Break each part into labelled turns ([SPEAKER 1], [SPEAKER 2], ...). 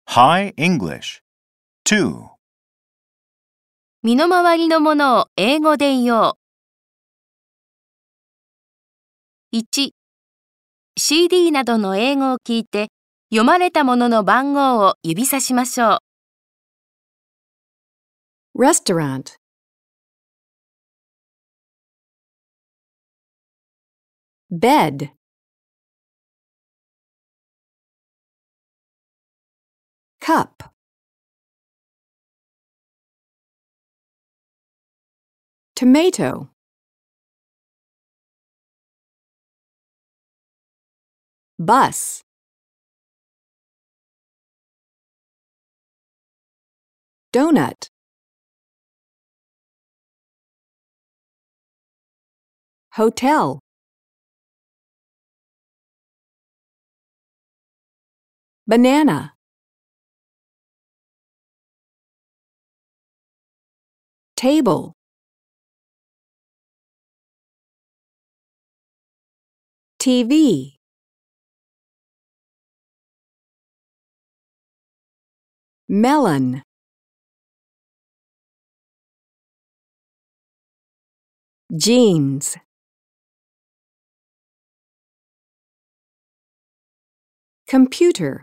[SPEAKER 1] High English. 2.
[SPEAKER 2] 身の回りのものを英語で言おう。1、CD などの英語を聞いて、読まれたものの番号を指さしましょう。
[SPEAKER 3] Restaurant. Bed. Cup. Tomato. Bus. Donut. Hotel. Banana. Table. TV. Melon. Jeans. Computer.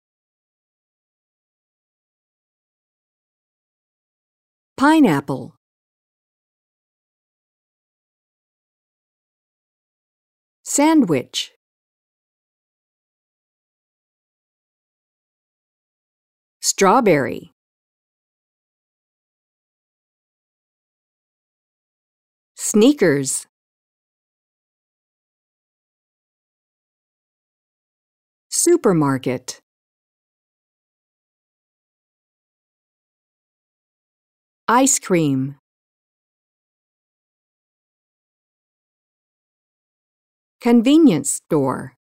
[SPEAKER 3] Pineapple. Sandwich. Strawberry. Sneakers. Supermarket. Ice cream. Convenience store.